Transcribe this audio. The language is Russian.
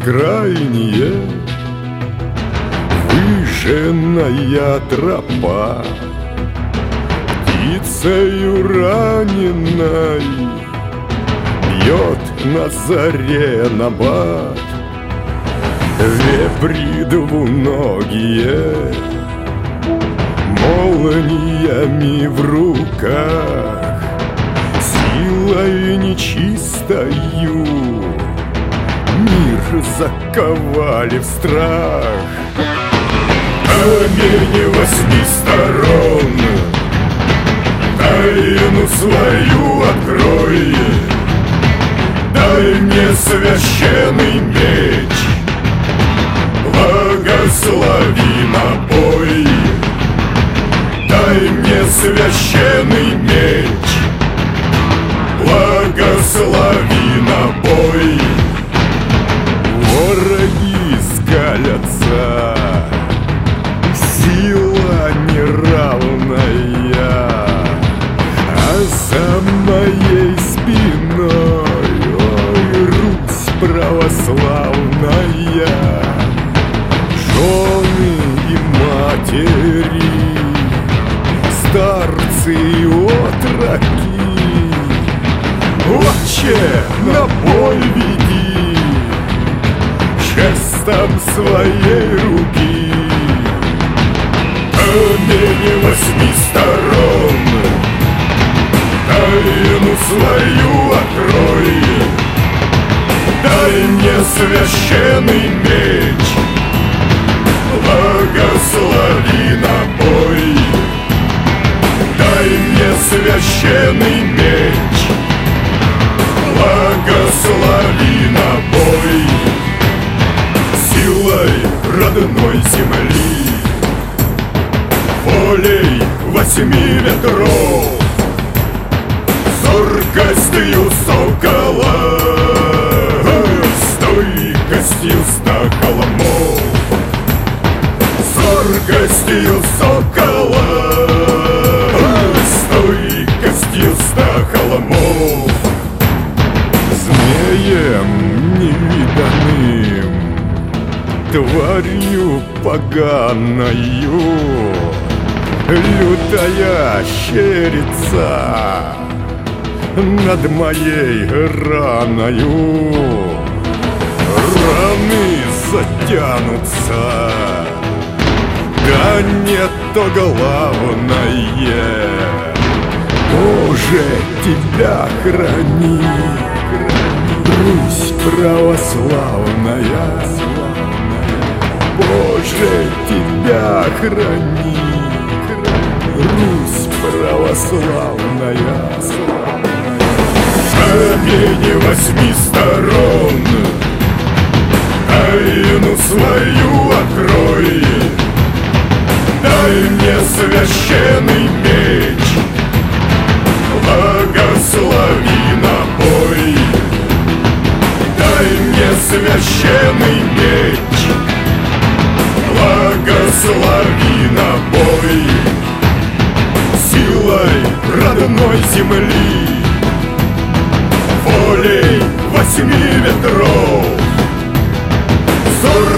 бескрайние, выжженная тропа, птицею раненой бьет на заре набат. Вепри двуногие молниями в руках, силой нечистою мир заковали в страх. Камень 8 сторон, тайну свою открой, дай мне священный меч, благослови на бой. Дай мне священный меч, благослови на бой. Враги скалятся, сила неравная, а за моей спиной, ой, Русь православная, жены и матери, старцы и отроки. Отче, на бой веди жестом своей руки. Камень 8 сторон, тайну свою открой, дай мне священный меч, благослови на бой. Дай мне священный меч, благослови на бой. Силой родной земли, волей 8 ветров, зоркостью сокола, стойкостью 100 холмов, зоркостью сокола, стойкостью 100 холмов. Змеем невиданным, тварью поганою, лютая щерица над моей раною. Раны затянутся, да нет, то главное, Боже, тебя храни, Русь православная. Боже, тебя храни, Русь православная. Камень 8 сторон, тайну свою открой, дай мне священный меч, благослови на бой. Дай мне священный меч, благослови на бой. Силой родной земли, волей 8 ветров,